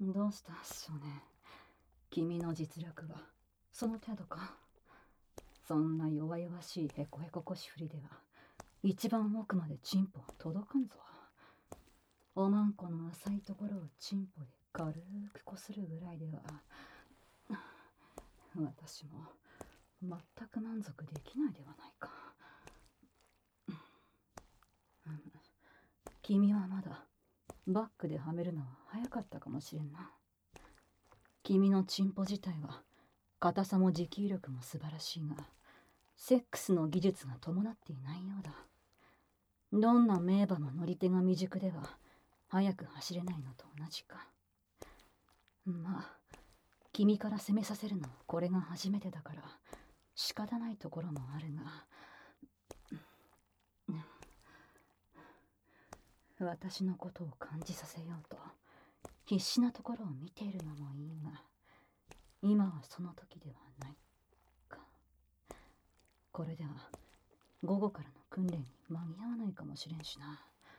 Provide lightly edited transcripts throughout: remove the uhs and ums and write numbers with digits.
どうした少年。君の実力はその程度か。そんな弱々しいヘコヘコ腰振りでは一番奥までチンポは届かんぞ。おまんこの浅いところをチンポで軽くこするぐらいでは私も全く満足できないではないか。君はまだバックではめるのは早かったかもしれんな。君のチンポ自体は硬さも持久力も素晴らしいが、セックスの技術が伴っていないようだ。どんな名馬も乗り手が未熟では早く走れないのと同じか。まあ君から攻めさせるのはこれが初めてだから仕方ないところもあるが、私のことを感じさせようと必死なところを見ているのもいいが、今はその時ではないか。これでは午後からの訓練に間に合わないかもしれんしな。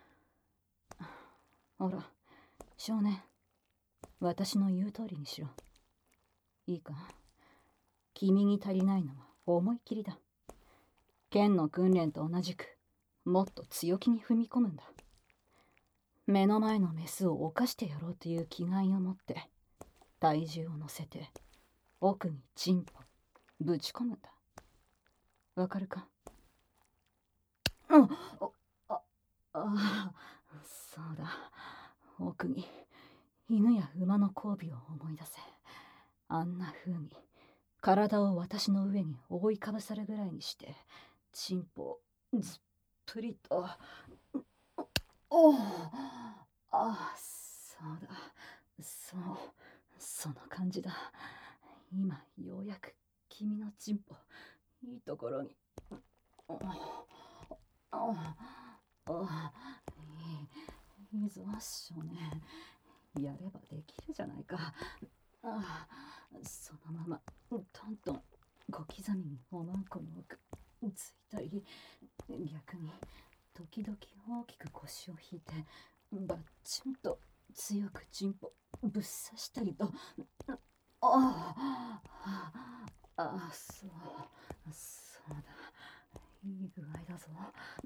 ほら少年、私の言う通りにしろ。いいか。君に足りないのは思い切りだ。剣の訓練と同じくもっと強気に踏み込むんだ。目の前のメスを犯してやろうという気概を持って体重を乗せて奥にチンポぶち込むんだ。わかるか？そうだ。奥に犬や馬の交尾を思い出せ。あんな風に体を私の上に覆いかぶさるぐらいにしてチンポをずっぷりと。そうだ。その感じだ。今ようやく君のチンポいいところに。いいぞ少年、やればできるじゃないか。そのままトントン小刻みにおまんこの奥ついたり、逆に時々大きく腰を引いてバッチンと強くチンポぶっ刺したりと。そうだ、いい具合だぞ。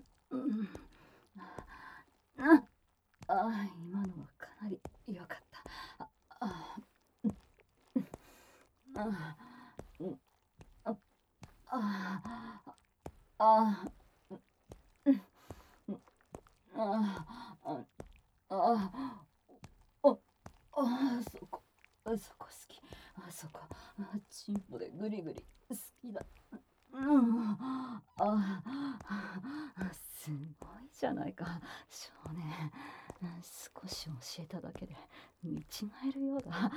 今のはかなり良かった。そこ好き。そこチンポでグリグリ好きだ。すごいじゃないか少年。少し教えただけで見違えるようだ。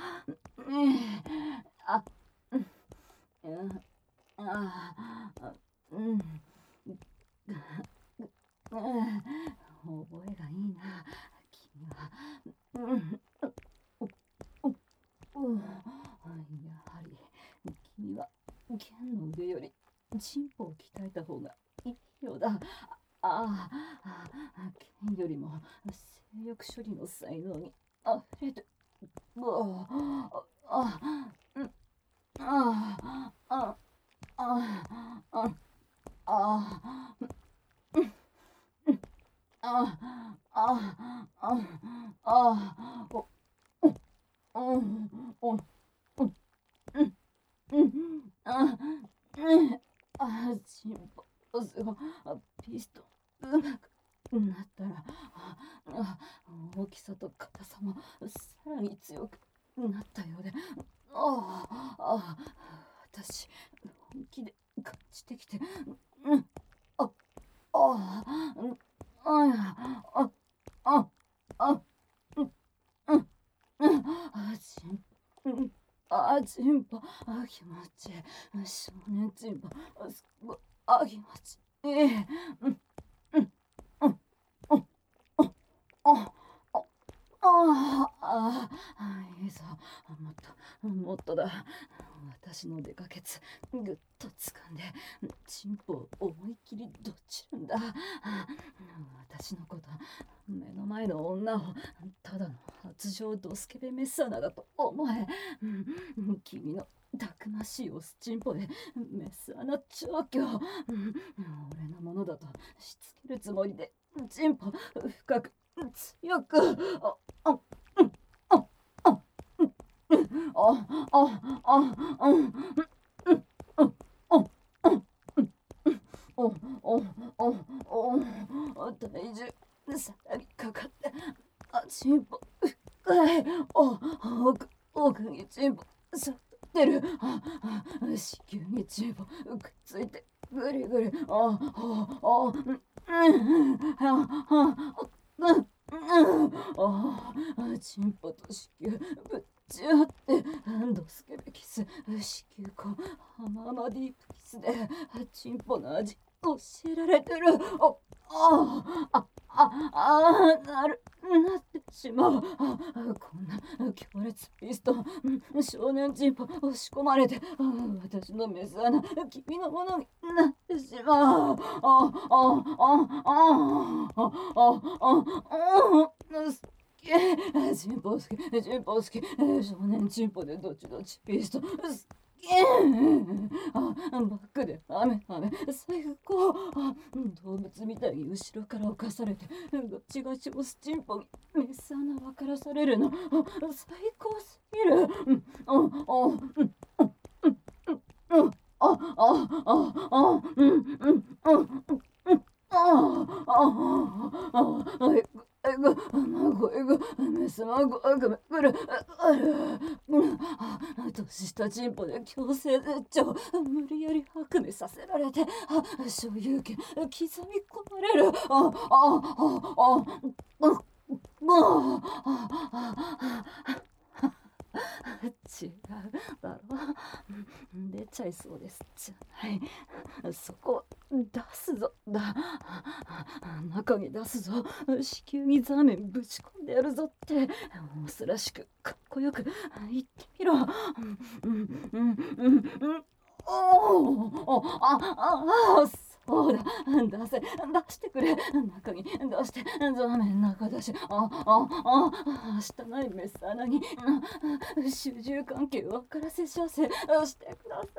覚えがいいな君は。やはり君は剣の腕よりチンポを鍛えた方がいいようだ。剣よりも性欲処理の才能にあふれて。チンポスがピストンうまくなったら大きさと硬さもさらに強くなったようで、私本気で感じてきて、チンポ気持ちいい。少年チンポすごい気持ちいい。いいぞ、もっとだ。 私の出かけつぐっと掴んでチンポを思いっきりどっちるんだ。私のこと目の前の女をただの発情ドスケベメス穴だと思え。君のたくましいオスチンポでメス穴調教。俺のものだとしつけるつもりでチンポ深く強く体重さらにかかってチンポ深い奥にチンポさってる。子宮にチンポくっついてぐりぐりチンポと子宮ぶっち合ってドスケベキス子宮口ハママディープキスでチンポの味教えられてる。なってしまう。こんな強烈ピストン少年チンポ押し込まれて私のメス穴君のものになってしまう。チンポ好きチンポ好き少年チンポでどちどちピストンバックで雨最高。動物みたいに後ろから侵されてガチガチオスチンポにメス穴分からされるの最高すぎる。メスマゴアグメぐる年下チンポで強制絶頂無理やり白目させられて所有権刻み込まれる。違うだろ。出ちゃいそうですじゃない。そこ出すぞだ。中に出すぞ。子宮にザーメンぶち込んでやるぞってオスらしくかっこよく言ってみろ。そうだ出してくれ。中に出してザーメン中出し汚いメス穴に主従関係分からせさせしてくださ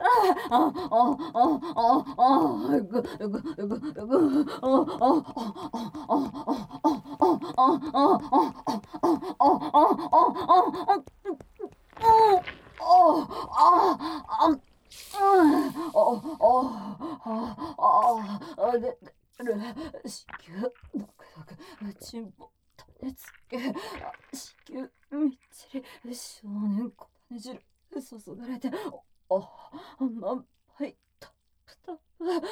い。でる子宮ドクドクチンポ種付け子宮みっちり少年小種汁注がれて満杯タップタップ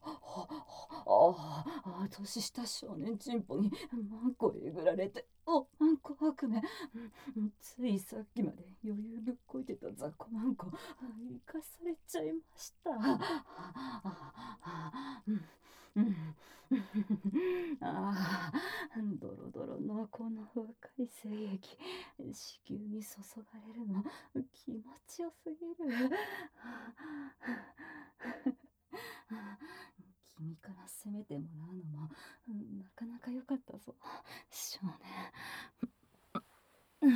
年下少年チンポにマンコえぐられてマンコ悪夢ついさっきまで余裕ぶっこいてた雑魚マンコ生かされちゃいました。ドロドロのこの若い精液子宮に注がれるの気持ちよすぎる。君から責めてもらうのもなかなか良かったぞ少年。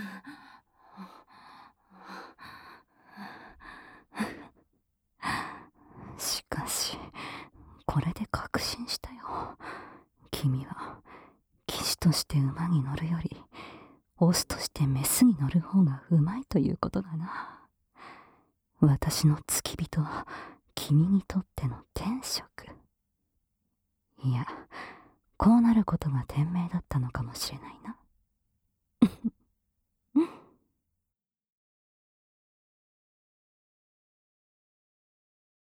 しかしこれで確信したよ。君は騎士として馬に乗るよりオスとしてメスに乗る方がうまいということだな。私の付き人は君にとっての天職。いや、こうなることが天命だったのかもしれないな。